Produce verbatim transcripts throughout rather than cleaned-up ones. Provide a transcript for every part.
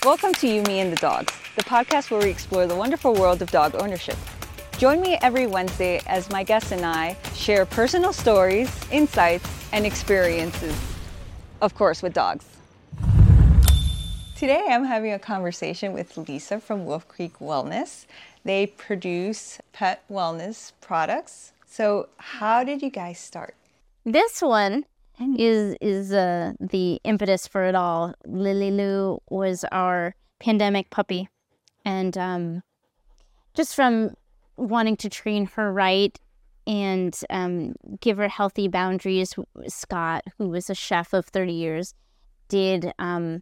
Welcome to You, Me, and the Dogs, the podcast where we explore the wonderful world of dog ownership. Join me every Wednesday as my guests and I share personal stories, insights, and experiences, of course, with dogs. Today I'm having a conversation with Lisa from Wolf Creek Wellness. They produce pet wellness products. So how did you guys start? This one is is uh, the impetus for it all. Lily Lou was our pandemic puppy. And um, just from wanting to train her right and um, give her healthy boundaries, Scott, who was a chef of thirty years, did um,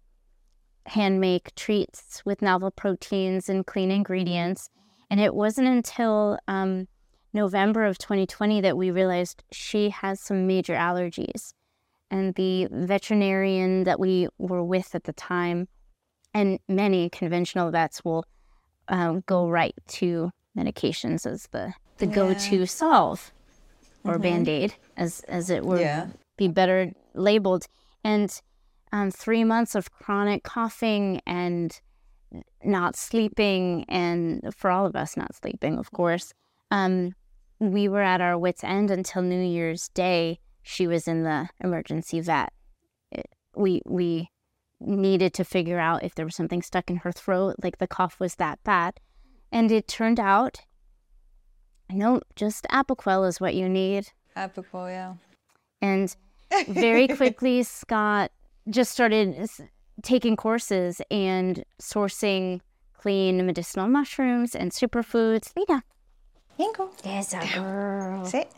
hand make treats with novel proteins and clean ingredients. And it wasn't until um, November of twenty twenty that we realized she has some major allergies. And the veterinarian that we were with at the time, and many conventional vets will um, go right to medications as the, the yeah. go-to solve, or mm-hmm. Band-Aid, as, as it would yeah. be better labeled. And um, three months of chronic coughing and not sleeping, and for all of us not sleeping, of course, um, we were at our wits' end until New Year's Day. She was in the emergency vet. It, we we needed to figure out if there was something stuck in her throat, like the cough was that bad. And it turned out, no, just Apoquel is what you need. Apoquel, yeah. And very quickly, Scott just started taking courses and sourcing clean medicinal mushrooms and superfoods. Lita. Yanko. There's a girl. Sit.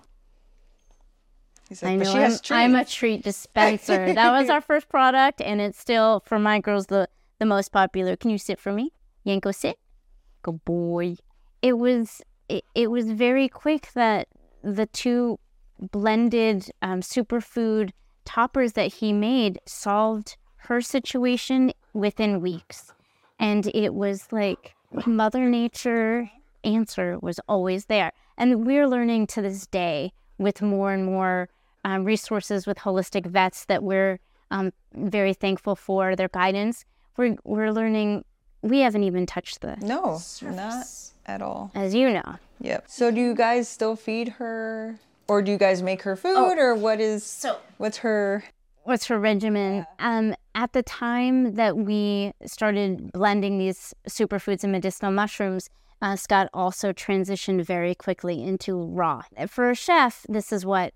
Like, I know, she has I'm, I'm a treat dispenser. That was our first product, and it's still, for my girls, the, the most popular. Can you sit for me? Yanko, sit. Good boy. It was, it, it was very quick that the two blended um, superfood toppers that he made solved her situation within weeks. And it was like Mother Nature answer was always there. And we're learning to this day with more and more um, resources with holistic vets that we're um, very thankful for their guidance. We're we're learning, we haven't even touched the No, surface, not at all. As you know. Yep. So do you guys still feed her, or do you guys make her food, oh, or what is, so, what's her... What's her regimen? Yeah. Um, at the time that we started blending these superfoods and medicinal mushrooms, uh, Scott also transitioned very quickly into raw. For a chef, this is what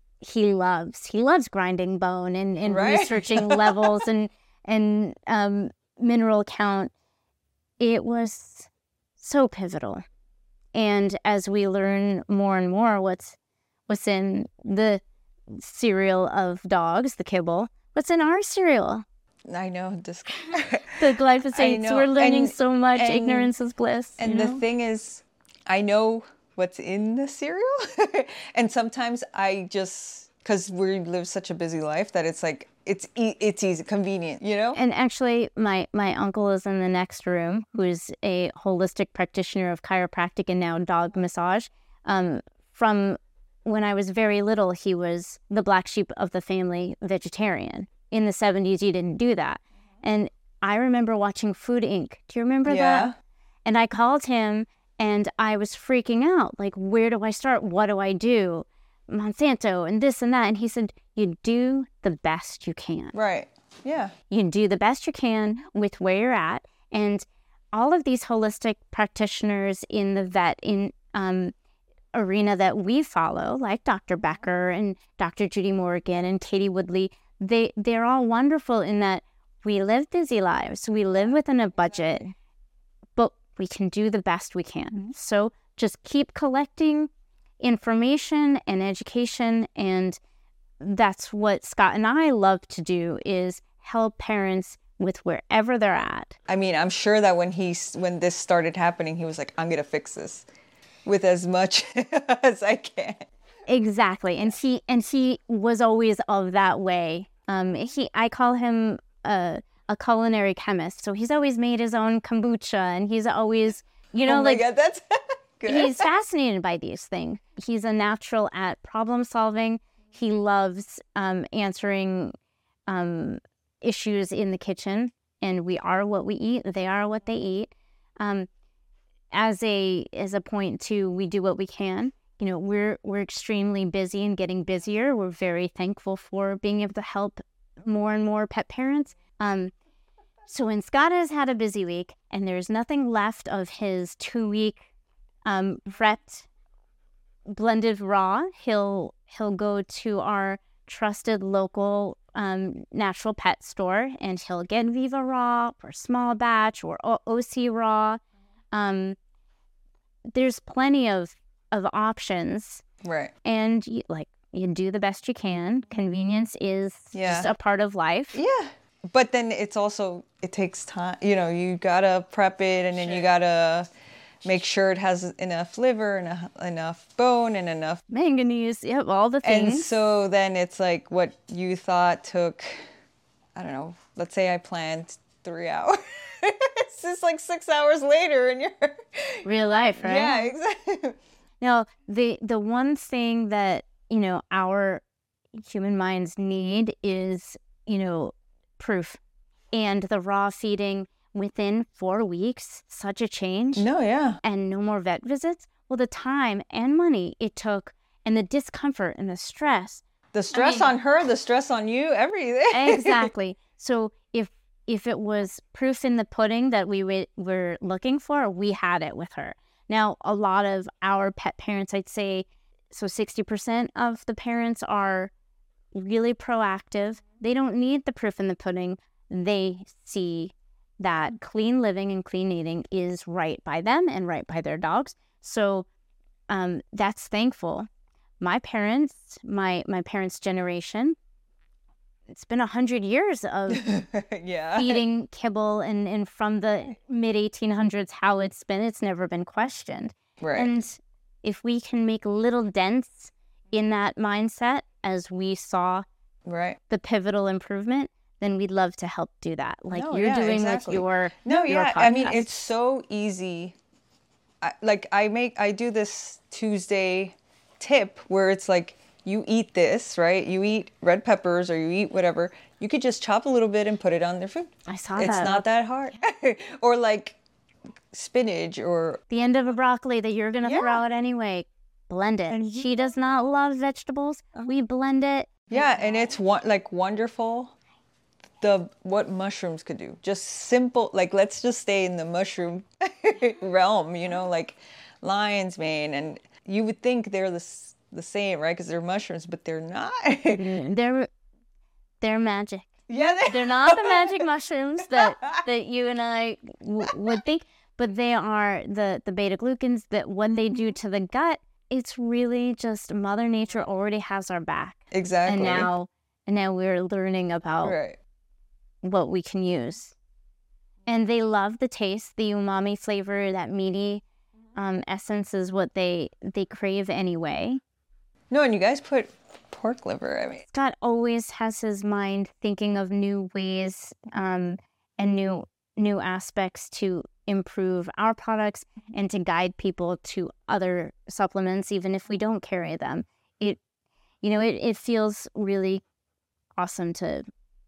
he loves. He loves grinding bone and, and right? researching levels and and um, mineral count. It was so pivotal. And as we learn more and more what's what's in the cereal of dogs, the kibble, what's in our cereal? I know. This... the glyphosate. We're learning and, so much. and, Ignorance is bliss. And you the know? thing is, I know what's in the cereal. And sometimes I just, because we live such a busy life that it's like, it's e- it's easy, convenient, you know? And actually, my, my uncle is in the next room, who's a holistic practitioner of chiropractic and now dog massage. Um, from when I was very little, he was the black sheep of the family, vegetarian. In the seventies, you didn't do that. And I remember watching Food Incorporated. Do you remember yeah. that? And I called him, and I was freaking out. Like, where do I start? What do I do? Monsanto and this and that. And he said, you do the best you can. Right. Yeah. You do the best you can with where you're at. And all of these holistic practitioners in the vet in um, arena that we follow, like Doctor Becker and Doctor Judy Morgan and Katie Woodley, they, they're all wonderful in that we live busy lives. We live within a budget, but we can do the best we can. So just keep collecting information and education, and that's what Scott and I love to do, is help parents with wherever they're at. I mean, I'm sure that when he when this started happening, he was like, I'm gonna fix this with as much as I can. Exactly. And he and he was always of that way. Um, he I call him a, a culinary chemist. So he's always made his own kombucha, and he's always, you know, oh my like God, that's good. He's fascinated by these things. He's a natural at problem solving. He loves um, answering um, issues in the kitchen. and we are what we eat. They are what they eat. Um, as a as a point to, we do what we can. You know, we're we're extremely busy and getting busier. We're very thankful for being able to help more and more pet parents. Um, so when Scott has had a busy week and there's nothing left of his two week um, prepped blended raw, he'll he'll go to our trusted local um, natural pet store, and he'll get Viva Raw or small batch or o- OC Raw. Um, there's plenty of of options, right? And you, like you do the best you can. Convenience is yeah. just a part of life. Yeah, but then it's also it takes time. You know, you gotta prep it, and then sure. you gotta make sure it has enough liver and a, enough bone and enough manganese. Yep, all the things. And so then it's like what you thought took, I don't know, let's say I planned three hours. It's just like six hours later and you're... Real life, right? Yeah, exactly. Now, the, the one thing that, you know, our human minds need is, you know, proof. And the raw feeding... within four weeks, such a change. No, yeah. And no more vet visits. Well, the time and money it took, and the discomfort and the stress. The stress I mean, on her, the stress on you, everything. Exactly. So if if it was proof in the pudding that we w- were looking for, we had it with her. Now, a lot of our pet parents, I'd say, so sixty percent of the parents are really proactive. They don't need the proof in the pudding. They see that clean living and clean eating is right by them and right by their dogs. So um, that's thankful. My parents, my my parents' generation, it's been a hundred years of yeah. feeding kibble, and, and from the mid eighteen hundreds, how it's been, it's never been questioned. Right. And if we can make little dents in that mindset as we saw right. the pivotal improvement, then we'd love to help do that. Like no, you're yeah, doing exactly. with your No, your yeah. podcast. I mean, it's so easy. I, like I make, I do this Tuesday tip where it's like, you eat this, right? You eat red peppers or you eat whatever. You could just chop a little bit and put it on their food. I saw it's that. It's not that hard. Or like spinach or... the end of a broccoli that you're going to yeah. throw out anyway. Blend it. And she does not love vegetables. Uh-huh. We blend it. Yeah, and it's one, like wonderful. The what mushrooms could do. Just simple, like let's just stay in the mushroom realm, you know, like lion's mane. And you would think they're the, the same, right? Because they're mushrooms, but they're not. they're they're magic. Yeah, they- they're not the magic mushrooms that, that you and I w- would think, but they are the, the beta glucans that what they do to the gut, it's really just Mother Nature already has our back. Exactly. And now, and now we're learning about right. what we can use. And they love the taste, the umami flavor, that meaty um, essence is what they they crave anyway. No, and you guys put pork liver, I mean. Scott always has his mind thinking of new ways um, and new new aspects to improve our products and to guide people to other supplements, even if we don't carry them. It, you know, it, it feels really awesome to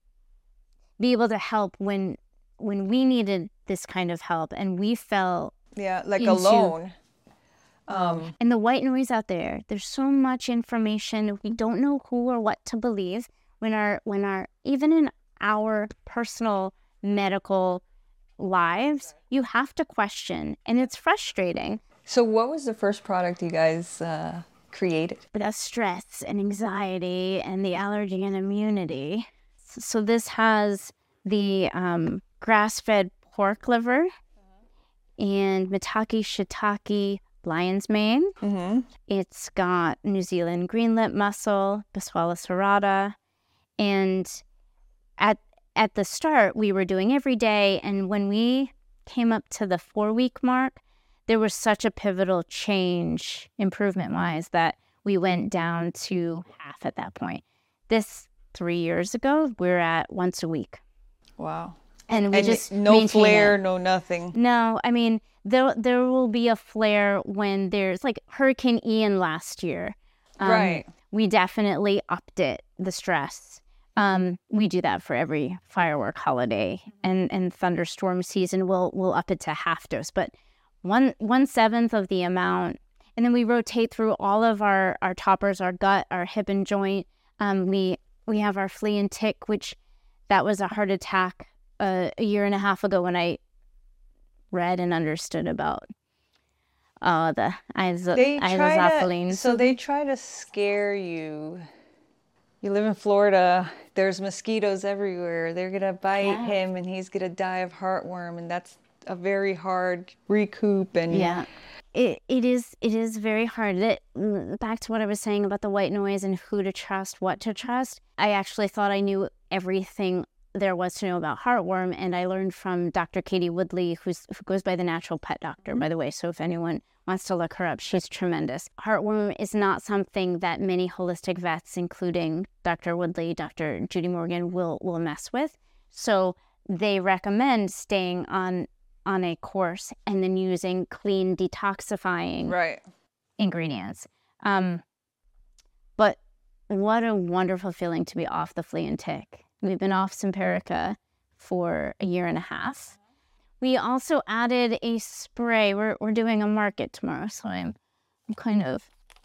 be able to help when when we needed this kind of help and we felt yeah like into, alone um and the white noise out there, there's so much information, we don't know who or what to believe when our when our even in our personal medical lives, you have to question, and it's frustrating. So what was the first product you guys uh created? The stress and anxiety and the allergy and immunity. So this has the um, grass-fed pork liver and Mitake shiitake lion's mane. Mm-hmm. It's got New Zealand green lip mussel, Boswellia serrata. And at at the start, we were doing every day. And when we came up to the four-week mark, there was such a pivotal change, improvement-wise, that we went down to half at that point. This three years ago, we're at once a week. Wow. And we and just no flare, it. no nothing. No, I mean, there there will be a flare when there's like Hurricane Ian last year. Um, right. We definitely upped it, the stress. Um, we do that for every firework holiday, and, and thunderstorm season, we'll we'll up it to half dose, but one one seventh of the amount. And then we rotate through all of our, our toppers, our gut, our hip and joint. Um, we we have our flea and tick, which that was a heart attack uh, a year and a half ago when I read and understood about uh, the iso- isoflurane. So they try to scare you. You live in Florida. There's mosquitoes everywhere. They're going to bite Yeah. him and he's going to die of heartworm. And that's a very hard recoup. And Yeah. It it is it is very hard. It, back to what I was saying about the white noise and who to trust, what to trust. I actually thought I knew everything there was to know about heartworm, and I learned from Doctor Katie Woodley, who's who goes by the Natural Pet Doctor, by the way. So if anyone wants to look her up, she's tremendous. Heartworm is not something that many holistic vets, including Doctor Woodley, Doctor Judy Morgan, will will mess with. So they recommend staying on on a course and then using clean detoxifying right. ingredients. Um, but what a wonderful feeling to be off the flea and tick. We've been off Simparica for a year and a half. We also added a spray. We're we're doing a market tomorrow, so I'm, I'm kind of...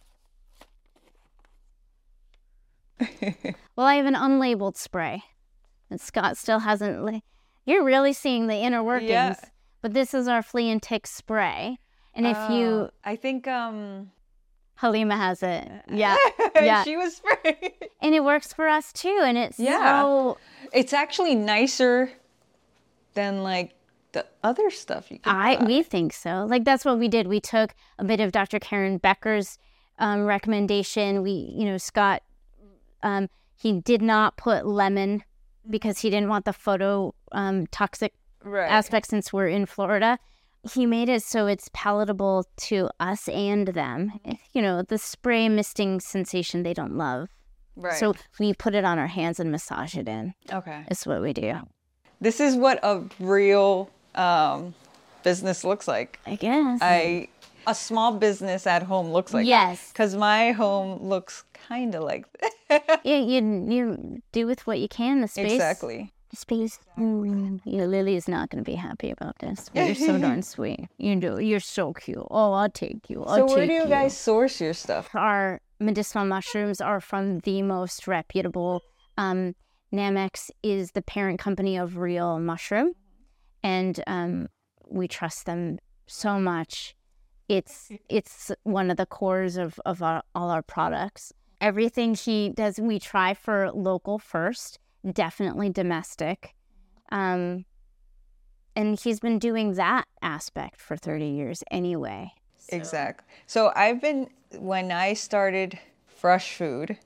Well, I have an unlabeled spray that Scott still hasn't... La- You're really seeing the inner workings. Yeah. But this is our flea and tick spray. And if Oh, you... I think um Halima has it. Yeah. Yeah. she was spraying. And it works for us too. And it's Yeah. so... It's actually nicer than like the other stuff you can I buy. we think so. Like that's what we did. We took a bit of Doctor Karen Becker's um, recommendation. We, you know, Scott, um, he did not put lemon because he didn't want the photo um, toxic right. aspect since we're in Florida. He made it so it's palatable to us and them. You know, the spray misting sensation they don't love. Right. So we put it on our hands and massage it in. okay. It's what we do. This is what a real um, business looks like. I guess. I a small business at home looks like. Yes. Because my home looks kind of like that. Yeah, you you do with what you can. The space. Exactly. The space. Mm, yeah, Lily is not going to be happy about this. But you're so darn sweet. You do. You're so cute. Oh, I'll take you. I'll So take where do you guys source your stuff? Our medicinal mushrooms are from the most reputable. Um, Namex is the parent company of Real Mushroom, and um, we trust them so much. It's it's one of the cores of, of our, all our products. Everything she does, we try for local first, definitely domestic. Um, and he's been doing that aspect for thirty years anyway. So. Exactly. So I've been, when I started Fresh Food,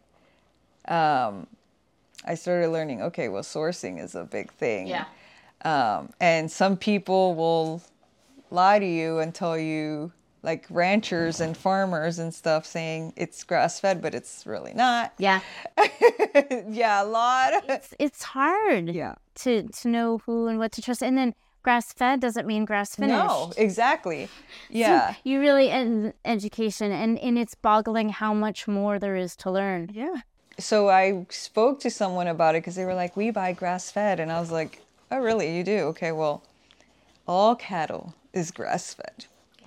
um, I started learning, okay, well, sourcing is a big thing. Yeah. Um, and some people will lie to you and tell you, like ranchers and farmers and stuff, saying it's grass-fed, but it's really not. Yeah. Yeah, a lot. It's, it's hard Yeah. to, to know who and what to trust. And then grass-fed doesn't mean grass-finished. No, exactly. Yeah. So you really, ed- education, and, and it's boggling how much more there is to learn. Yeah. So I spoke to someone about it because they were like, we buy grass-fed. And I was like, oh, really? You do? Okay, well, all cattle is grass-fed.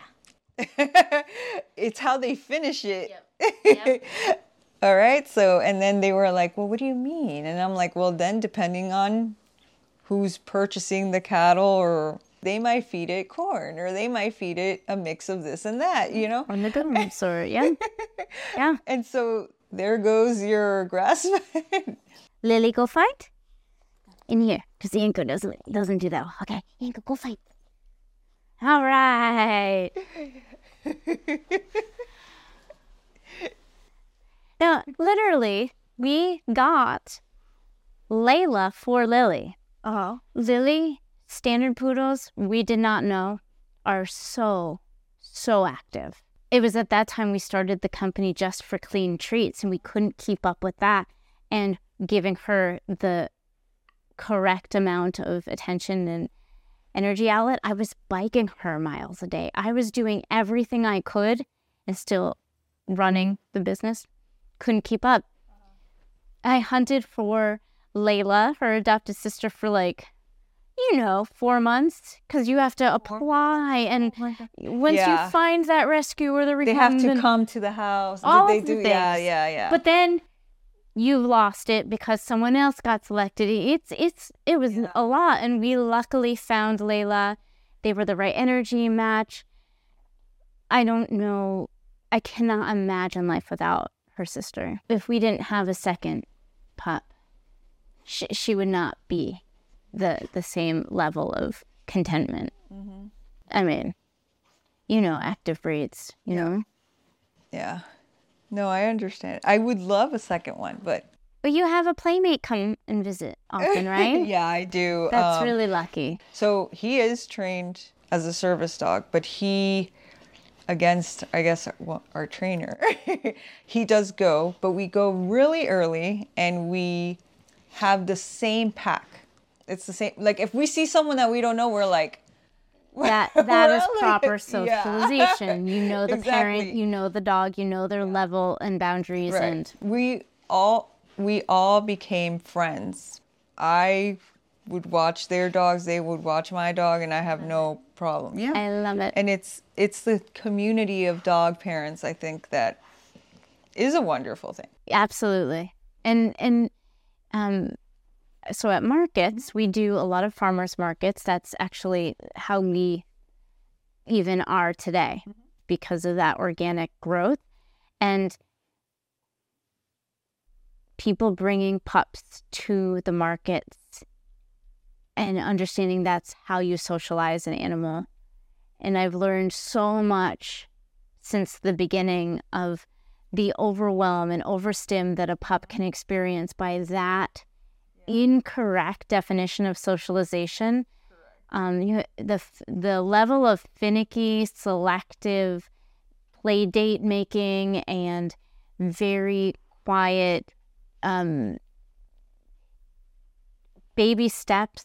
Yeah. It's how they finish it. Yep. Yep. All right. So, and then they were like, well, what do you mean? And I'm like, well, then depending on who's purchasing the cattle, or they might feed it corn, or they might feed it a mix of this and that, you know? On the goodness, or yeah. Yeah. And so there goes your grass-fed. Lily, go fight. In here, because the Inca doesn't doesn't do that. Okay, Inca, go fight. All right. Now, literally, we got Layla for Lily. Uh-huh. Lily, standard poodles, we did not know, are so, so active. It was at that time we started the company just for clean treats, and we couldn't keep up with that and giving her the correct amount of attention and energy outlet. I was biking her miles a day. I was doing everything I could and still running the business. Couldn't keep up. I hunted for Layla, her adopted sister, for like, you know, four months because you have to apply. And once Yeah. you find that rescue or the rehab, They have to come to the house. all Did of they the do? Yeah, things. yeah, yeah. But then you've lost it because someone else got selected. It's it's it was Yeah. a lot, and we luckily found Layla. They were the right energy match. I don't know. I cannot imagine life without her sister. If we didn't have a second pup, she, she would not be the the same level of contentment. Mm-hmm. I mean, you know, active breeds, you Yeah. know? Yeah. No, I understand. I would love a second one, but But you have a playmate come and visit often, right? yeah, I do. That's Um, really lucky. So he is trained as a service dog, but he, against, I guess, well, our trainer, he does go, but we go really early and we have the same pack. It's the same. Like if we see someone that we don't know, we're like, That that is Really? proper Yeah. socialization. You know the parent, Exactly. you know the dog, you know their level and boundaries, Right. and We all we all became friends. I would watch their dogs, they would watch my dog, and I have no problem. Yeah. I love it. And it's it's the community of dog parents, I think, that is a wonderful thing. Absolutely. And and um so at markets, we do a lot of farmers markets. That's actually how we even are today because of that organic growth. And people bringing pups to the markets and understanding that's how you socialize an animal. And I've learned so much since the beginning of the overwhelm and overstim that a pup can experience by that incorrect definition of socialization. Um, you, the the level of finicky, selective play date making and very quiet um, baby steps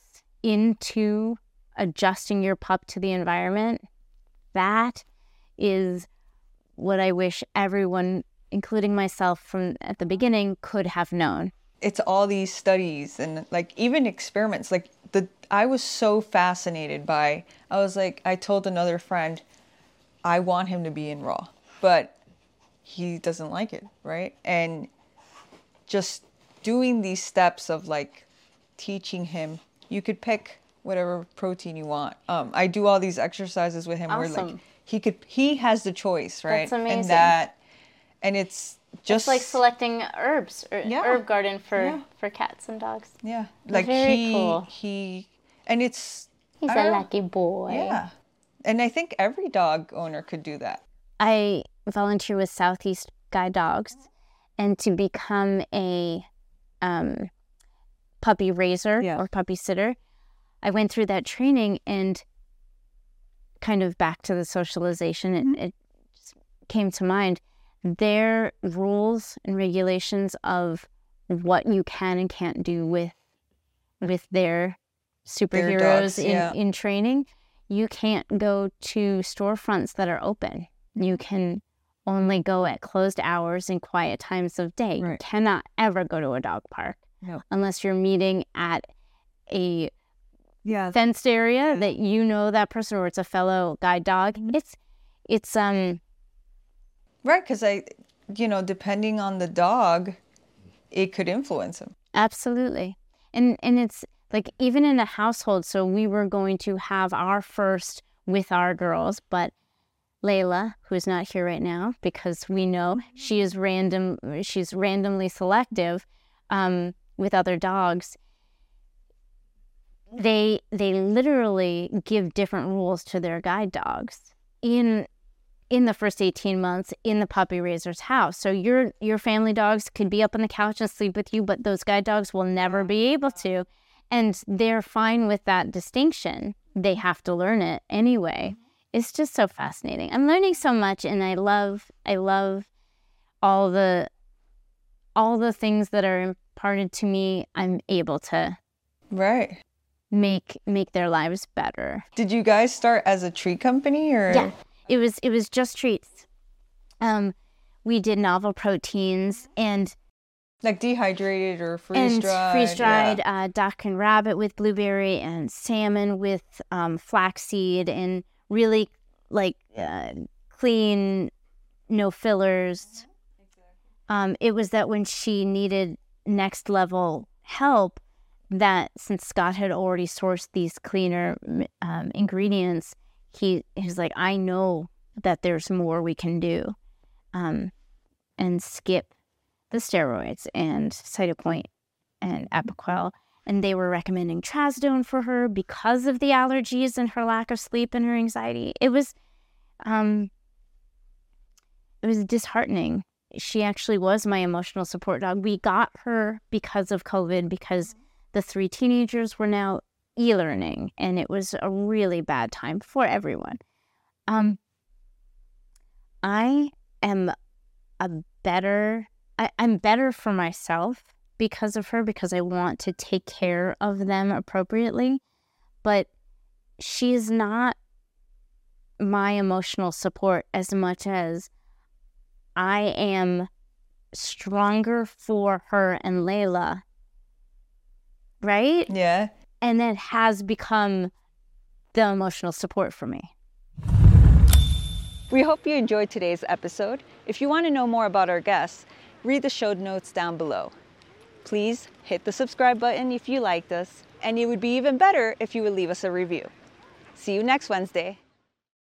into adjusting your pup to the environment. That is what I wish everyone, including myself from at the beginning, could have known. It's all these studies and like even experiments. Like the I was so fascinated by, I was like, I told another friend, I want him to be in raw, but he doesn't like it, right? And just doing these steps of like teaching him, you could pick whatever protein you want. Um, I do all these exercises with him where like Awesome. he could, he has the choice, right? That's amazing. And that, and it's just It's like selecting herbs or Yeah. herb garden for, Yeah. for cats and dogs. yeah, like Very he, cool. he, and it's, He's I a don't know. lucky boy. Yeah. And I think every dog owner could do that. I volunteer with Southeast Guide Dogs, and to become a um, puppy raiser Yeah. or puppy sitter, I went through that training and kind of back to the socialization, it, it just came to mind. Their rules and regulations of what you can and can't do with with their superheroes dogs, in, yeah. in training. You can't go to storefronts that are open. You can only go at closed hours and quiet times of day. You Right. cannot ever go to a dog park No. unless you're meeting at a Yeah. fenced area that you know that person or it's a fellow guide dog. Mm-hmm. It's it's um Right. Because I, you know, depending on the dog, it could influence him. absolutely. And and it's like even in a household, so we were going to have our first with our girls, but Layla, who's not here right now because we know she is random she's randomly selective um, with other dogs. They they literally give different rules to their guide dogs in in the first eighteen months in the puppy raiser's house. So your your family dogs could be up on the couch and sleep with you, but those guide dogs will never be able to. And they're fine with that distinction. They have to learn it anyway. It's just so fascinating. I'm learning so much, and I love I love all the all the things that are imparted to me. I'm able to Right. make make their lives better. Did you guys start as a treat company or? Yeah, it was it was just treats. Um, we did novel proteins, and Like dehydrated or and freeze-dried. freeze-dried Yeah. uh, duck and rabbit with blueberry, and salmon with um, flaxseed, and really like uh, clean, no fillers. Um, it was that when she needed next level help, that since Scott had already sourced these cleaner um, ingredients, he, he was like, I know that there's more we can do, um, and skip the steroids and Cytopoint and Apoquel. And they were recommending Trazodone for her because of the allergies and her lack of sleep and her anxiety. It was, um, it was disheartening. She actually was my emotional support dog. We got her because of COVID, because the three teenagers were now e-learning, and it was a really bad time for everyone. Um, I am a better, I, I'm better for myself because of her, because I want to take care of them appropriately. But she's not my emotional support as much as I am stronger for her and Layla, right? Yeah. And that has become the emotional support for me. We hope you enjoyed today's episode. If you want to know more about our guests, read the show notes down below. Please hit the subscribe button if you liked us, and it would be even better if you would leave us a review. See you next Wednesday.